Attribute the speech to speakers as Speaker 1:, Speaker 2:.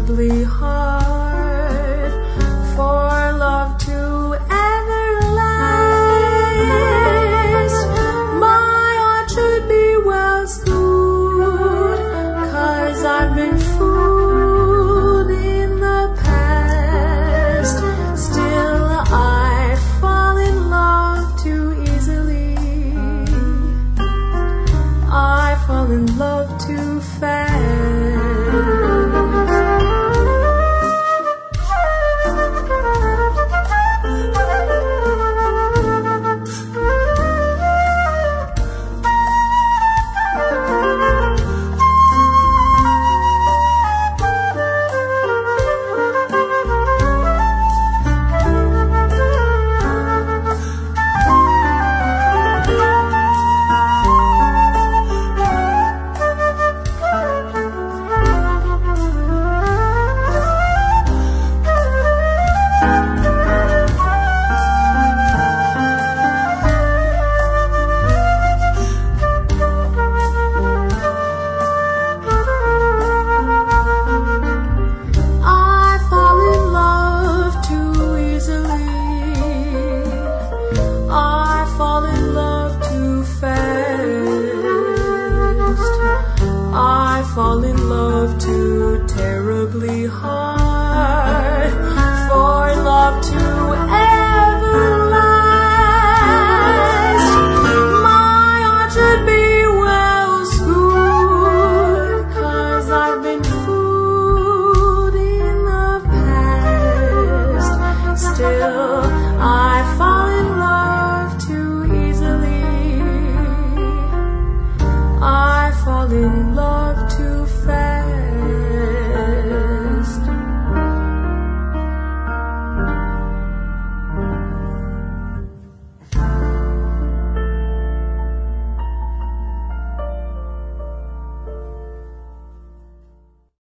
Speaker 1: terribly hard for love to ever last. My heart should be well schooled, 'cause I've been fooled in the past. Still I fall in love too easily. I fall in love too fast. Fall in love too terribly hard.